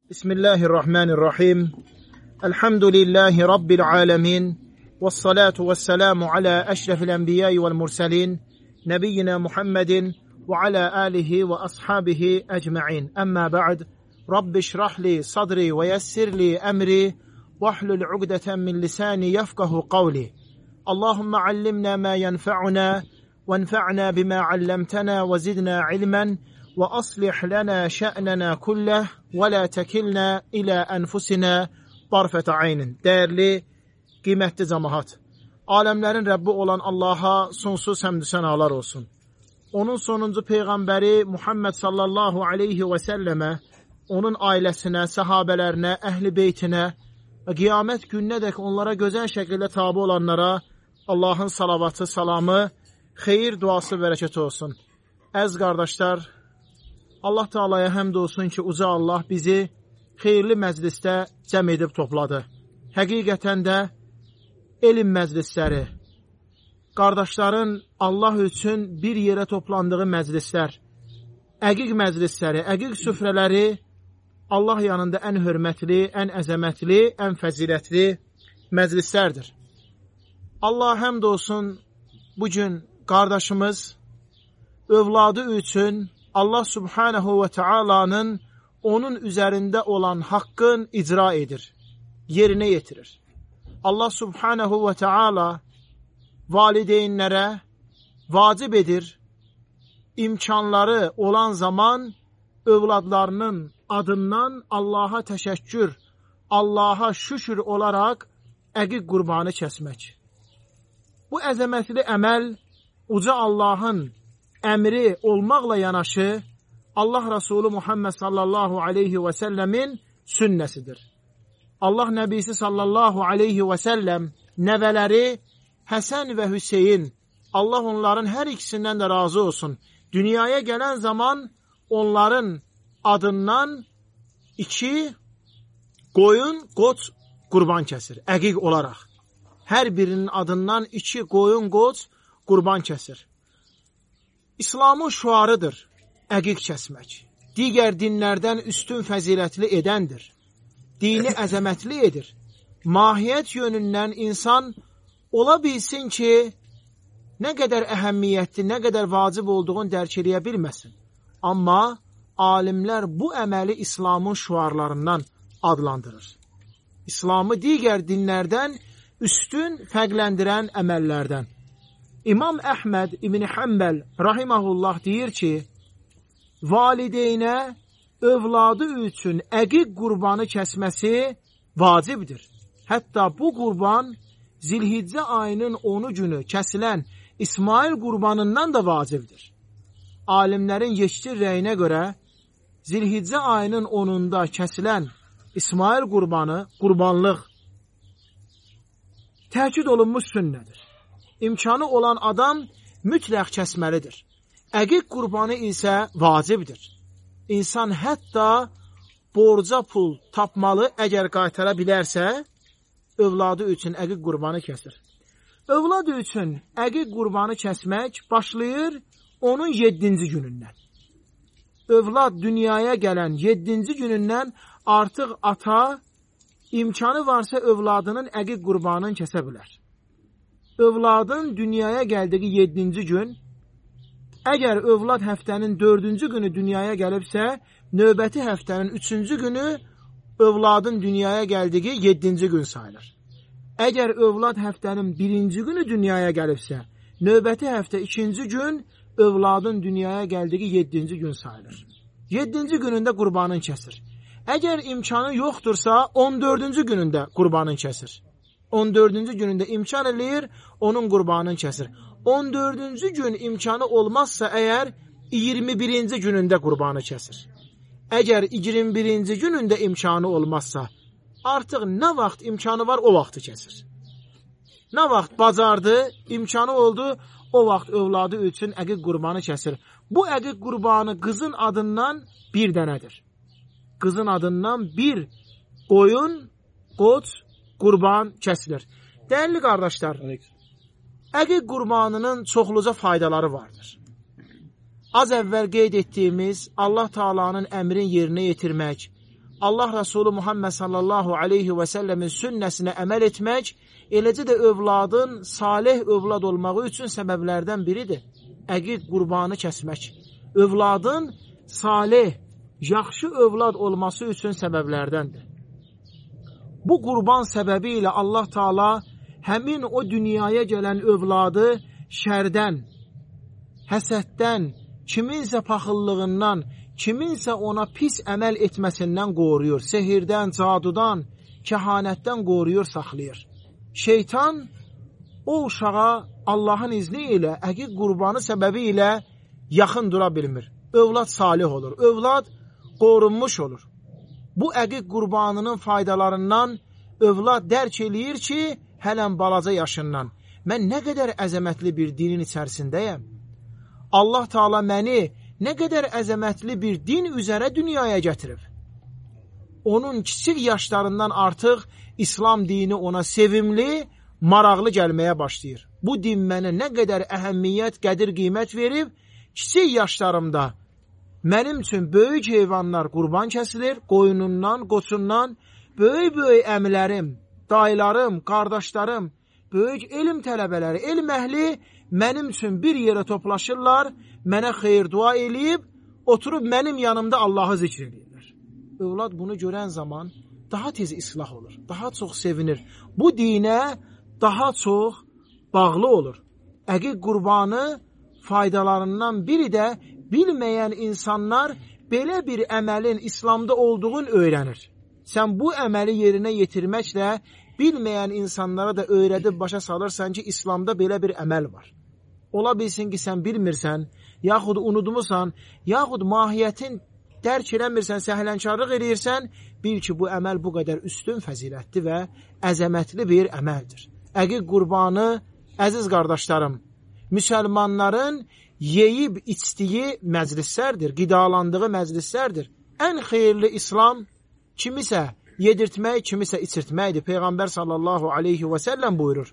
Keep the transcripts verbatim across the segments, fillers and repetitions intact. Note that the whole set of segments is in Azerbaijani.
Bismillahirrahmanirrahim. Elhamdülillahi Rabbil alemin. Vessalatu vesselamu ala eşrefil enbiyayı vel murselin. Nebiyyina Muhammedin ve ala alihi ve ashabihi ecma'in. Amma ba'd. Rabbi şrahli sadri ve yessirli emri. Vahlul ugdeten min lisani yefkahu kavli. Allahümme allimna ma yenfa'una. Venfa'na bima allamtana ve zidna ilmen. Ve aslih lana şe'nena kulleh ve la tekilna ila enfusina tarfete aynin. Değerli, kıymetli cemaat, alemlerin Rabbi olan Allah'a sonsuz həmd sənalar olsun. Onun sonuncu peyğəmbəri Muhammed sallallahu aleyhi və səlləmə, onun ailəsinə, səhabələrinə, əhl-i beytinə və qiyamət gününədək onlara gözəl şəkildə tabi olanlara Allahın salavatı, salamı, xeyir, duası, bərəkəti olsun. Əziz qardaşlar, Allah Teala'ya həmd olsun ki, uca Allah bizi xeyirli məclisdə cəm edib topladı. Həqiqətən də elm məclisləri, qardaşların Allah üçün bir yerə toplandığı məclislər, əqiq məclisləri, əqiq süfrələri Allah yanında ən hörmətli, ən əzəmətli, ən fəzilətli məclislərdir. Allah həmd olsun bugün qardaşımız övladı üçün Allah Subhanahu ve Taala'nın onun üzərində olan haqqın icra edir, yerinə yetirir. Allah Subhanahu ve Taala valideynlərə vacib edir, imkanları olan zaman övladlarının adından Allaha təşəkkür, Allaha şükür olaraq əqiq qurbanı kəsmək. Bu əzəmətli əməl uca Allahın əmri olmaqla yanaşı Allah Resulü Muhammed sallallahu aleyhi və səlləmin sünnəsidir. Allah Nəbisi sallallahu aleyhi və səlləm nəvələri Həsən və Hüseyin, Allah onların hər ikisindən də razı olsun, dünyaya gələn zaman onların adından iki qoyun, qoç qurban kəsir, əqiq olaraq. Hər birinin adından iki qoyun, qoç qurban kəsir. İslamın şuarıdır əqiq kəsmək. Digər dinlərdən üstün fəzilətli edəndir. Dini əzəmətli edir. Mahiyyət yönündən insan ola bilsin ki, nə qədər əhəmmiyyətli, nə qədər vacib olduğunu dərk eləyə bilməsin. Amma alimlər bu əməli İslamın şuarlarından adlandırır. İslamı digər dinlərdən üstün fərqləndirən əməllərdən. İmam Əhməd İbn Həmbəl rahiməhullah deyir ki, valideynə övladı üçün əqiq qurbanı kəsməsi vacibdir. Hətta bu qurban Zilhiccə ayının onu günü kəsilən İsmail qurbanından da vacibdir. Alimlərin yeşdir rəyinə görə Zilhiccə ayının onunda kəsilən İsmail qurbanı, qurbanlıq təkid olunmuş sünnədir. İmkanı olan adam mütləq kəsməlidir. Əqiq qurbanı isə vacibdir. İnsan hətta borca pul tapmalı, əgər qaytara bilərsə, övladı üçün əqiq qurbanı kəsir. Övladı üçün əqiq qurbanı kəsmək başlayır onun yeddinci günündən. Övlad dünyaya gələn yeddinci günündən artıq ata imkanı varsa övladının əqiq qurbanını kəsə bilər. Övladın dünyaya gəldiyi yeddinci gün, əgər övlad həftənin dördüncü günü dünyaya gəlibsə, növbəti həftənin üçüncü günü övladın dünyaya gəldiyi yeddinci gün sayılır. Əgər övlad həftənin birinci günü dünyaya gəlibsə, növbəti həftə ikinci gün övladın dünyaya gəldiyi yeddinci gün sayılır. yeddinci günündə qurbanın kəsir. Əgər imkanı yoxdursa, on dördüncü günündə qurbanın kəsir. on dördüncü günündə imkan eləyir, onun qurbanını kəsir. on dördüncü gün imkanı olmazsa əgər, iyirmi birinci günündə qurbanı kəsir. Əgər iyirmi birinci günündə imkanı olmazsa, artıq nə vaxt imkanı var, o vaxtı kəsir. Nə vaxt bacardı, imkanı oldu, o vaxt övladı üçün əqiq qurbanı kəsir. Bu əqiq qurbanı qızın adından bir dənədir. Qızın adından bir qoyun, qoç, qurban kəsilir. Dəyərli qardaşlar, əqiq qurbanının çoxluca faydaları vardır. Az əvvəl qeyd etdiyimiz Allah Taala'nın əmrin yerinə yetirmək, Allah Resulü Muhammed sallallahu aleyhi və səlləmin sünnəsinə əməl etmək, eləcə də övladın salih övlad olmağı üçün səbəblərdən biridir. Əqiq qurbanı kəsmək. Övladın salih, yaxşı övlad olması üçün səbəblərdəndir. Bu qurban səbəbi ilə Allah Taala həmin o dünyaya gələn övladı şərdən, həsəddən, kiminsə paxıllığından, kiminsə ona pis əməl etməsindən qoruyur. Sehirdən, cadudan, kəhanətdən qoruyur, saxlayır. Şeytan o uşağa Allahın izni ilə, əqiq qurbanı səbəbi ilə yaxın dura bilmir. Övlad salih olur, övlad qorunmuş olur. Bu əqiq qurbanının faydalarından övlad dərk eləyir ki, hələn balaca yaşından, mən nə qədər əzəmətli bir dinin içərisindəyəm. Allah Taala məni nə qədər əzəmətli bir din üzərə dünyaya gətirib. Onun kiçik yaşlarından artıq İslam dini ona sevimli, maraqlı gəlməyə başlayır. Bu din mənə nə qədər əhəmiyyət, qədir, qiymət verib, kiçik yaşlarımda mənim üçün böyük heyvanlar qurban kəsilir, qoyunundan, qoçundan, böyük-böyük əmilərim, dayılarım, qardaşlarım, böyük elm tələbələri, elm əhli mənim üçün bir yerə toplaşırlar, mənə xeyir dua eləyib, oturub mənim yanımda Allahı zikr edirlər. Övlad bunu görən zaman daha tez islah olur, daha çox sevinir. Bu dinə daha çox bağlı olur. Əqiq qurbanı faydalarından biri də bilməyən insanlar belə bir əməlin İslamda olduğunu öyrənir. Sən bu əməli yerinə yetirməklə bilməyən insanlara da öyrədib başa salırsan ki, İslamda belə bir əməl var. Ola bilsin ki, sən bilmirsən, yaxud unudmusan, yaxud mahiyyətin dərk eləmirsən, səhlənkarlıq edirsən, bil ki, bu əməl bu qədər üstün fəzilətli və əzəmətli bir əməldir. Əqiq qurbanı, əziz qardaşlarım, müsəlmanların yeyib içdiyi məclislərdir, qidalandığı məclislərdir. Ən xeyirli İslam kimisə yedirtmək, kimisə içirtməkdir. Peyğəmbər sallallahu aleyhi və səlləm buyurur.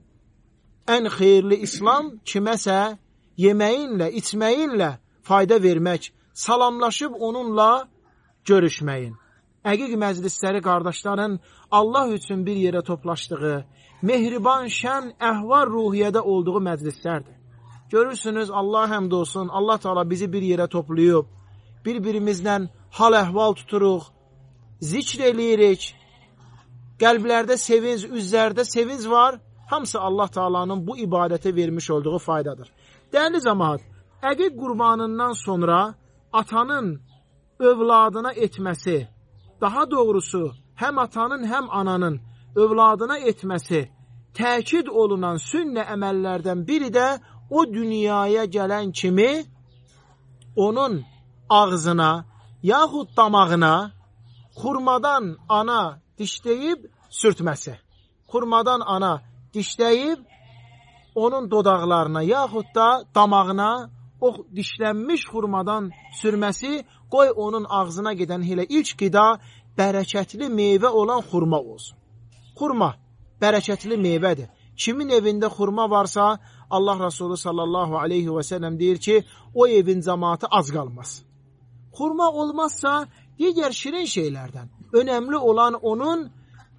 Ən xeyirli İslam kiməsə yeməyinlə, içməyinlə fayda vermək, salamlaşıb onunla görüşməyin. Əqiq məclisləri qardaşların Allah üçün bir yerə toplaşdığı, mehriban, şən, əhvar ruhiyyədə olduğu məclislərdir. Görürsünüz, Allah həmd olsun, Allah Taala bizi bir yerə toplayıb, bir-birimizlə hal-əhval tuturuq, zikr eləyirik, qəlblərdə sevinç, üzlərdə sevinç var, hamısı Allah Taala'nın bu ibadətə vermiş olduğu faydadır. Dəyərli cəmaət, əqiq qurbanından sonra atanın övladına etməsi, daha doğrusu həm atanın, həm ananın övladına etməsi təkid olunan sünnə əməllərdən biri də o dünyaya gələn kimi onun ağzına yaxud damağına xurmadan ana dişləyib sürtməsi. Xurmadan ana dişləyib onun dodaqlarına yaxud da damağına o dişlənmiş xurmadan sürməsi, qoy onun ağzına gedən elə ilk qida bərəkətli meyvə olan xurma olsun. Xurma bərəkətli meyvədir. Kimin evində xurma varsa, Allah Resulü sallallahu aleyhi və səlləm deyir ki, o evin cəmaatı az qalmaz. Xurma olmazsa, digər şirin şeylərdən. Önəmli olan onun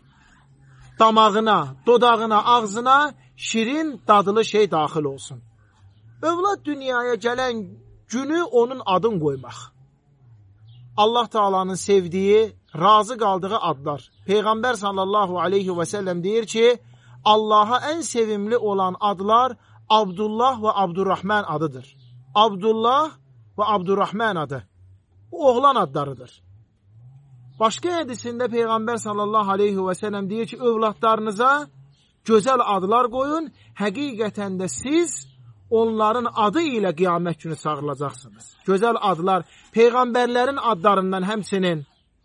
damağına, dodağına, ağzına şirin, dadlı şey daxil olsun. Övlad dünyaya gələn günü onun adını qoymaq. Allah Taala'nın sevdiyi, razı qaldığı adlar. Peyğəmbər sallallahu aleyhi və səlləm deyir ki, Allaha ən sevimli olan adlar Abdullah və Abdurrahman adıdır. Abdullah və Abdurrahman adı. Bu oğlan adlarıdır. Başqa hədisində Peyğəmbər sallallahu aleyhi və səlləm deyir ki, övladlarınıza gözəl adlar qoyun, həqiqətən də siz onların adı ilə qiyamət günü çağırılacaqsınız. Gözəl adlar, Peyğəmbərlərin adlarından həmçinin,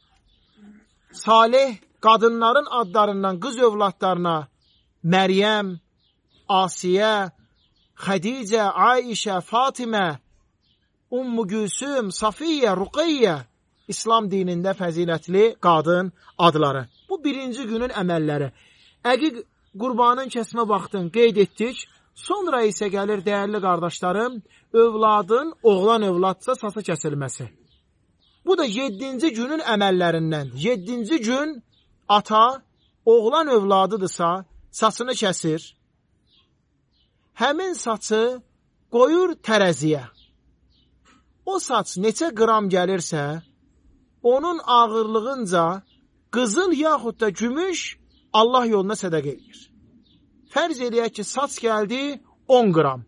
salih qadınların adlarından qız övladlarına Məryəm, Asiyə, Xədicə, Ayişə, Fatimə, Ummu Gülsüm, Safiyyə, Ruqayyə, İslam dinində fəzilətli qadın adları. Bu birinci günün əməlləri. Əqiq qurbanın kəsmə vaxtını qeyd etdik. Sonra isə gəlir, dəyərli qardaşlarım, övladın, oğlan övladsa sası kəsilməsi. Bu da yeddinci günün əməllərindəndir. yeddinci gün ata, oğlan övladıdırsa, saçını kəsir. Həmin saçı qoyur tərəziyə. O saç neçə qram gəlirsə, onun ağırlığınca qızıl yaxud da gümüş Allah yoluna sədəq edir. Fərz eləyək ki, saç gəldi on qram.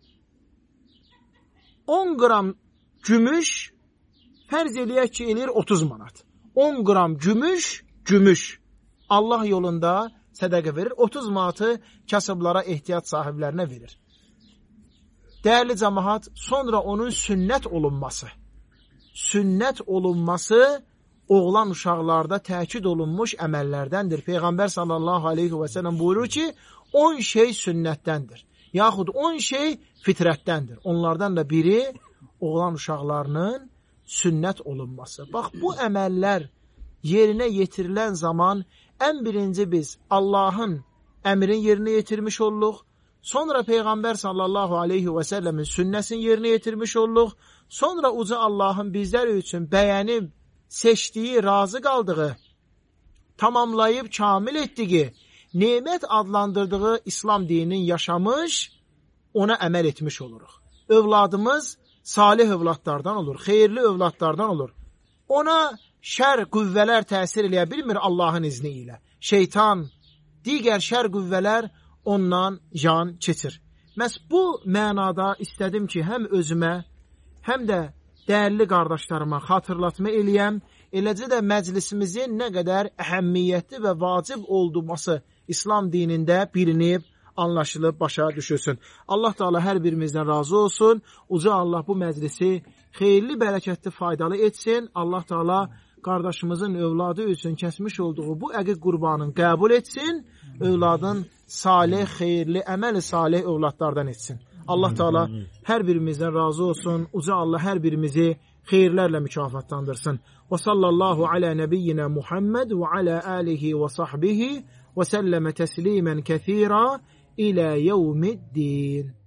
on qram gümüş, fərz eləyək ki, eləyir otuz manat. on qram gümüş, gümüş Allah yolunda sədəqə verir. otuz manatı kasıblara, ehtiyac sahiblərinə verir. Dəyərli cəmaət, sonra onun sünnət olunması. Sünnət olunması oğlan uşaqlarda təkid olunmuş əməllərdəndir. Peyğəmbər sallallahu aleyhi və səlləm buyurur ki, on şey sünnətdəndir. Yaxud on şey fitrətdəndir. Onlardan da biri oğlan uşaqlarının sünnət olunması. Bax, bu əməllər yerinə yetirilən zaman ən birinci biz Allahın əmrin yerinə yetirmiş olduq. Sonra Peyğəmbər sallallahu aleyhi və səlləmin sünnəsini yerinə yetirmiş olduq. Sonra uca Allahın bizlər üçün bəyənib, seçdiyi, razı qaldığı, tamamlayıb, kamil etdiyi, nemət adlandırdığı İslam dininin yaşamış, ona əməl etmiş oluruq. Övladımız salih övladlardan olur, xeyirli övladlardan olur. Ona şər qüvvələr təsir eləyə bilmir Allahın izni ilə. Şeytan, digər şər qüvvələr ondan can keçir. Məhz bu mənada istədim ki, həm özümə, həm də dəyərli qardaşlarıma xatırlatma eləyəm, eləcə də məclisimizin nə qədər əhəmmiyyətli və vacib olması İslam dinində bilinib, anlaşılıb, başa düşülsün. Allah Teala hər birimizdən razı olsun. Uca Allah bu məclisi xeyirli, bərəkətli, faydalı etsin. Allah Teala qardaşımızın övladı üçün kəsmiş olduğu bu əqiq qurbanını qəbul etsin. Övladın salih, xeyirli, əməl-i salih övladlardan etsin. Allah Teala hər birimizdən razı olsun. Uca Allah hər birimizi xeyirlərlə mükafatlandırsın. Və sallallahu alə nəbiyyina Muhammed və alə alihi və sahbihi və səlləmə təslimən kəthira ilə yevmiddin.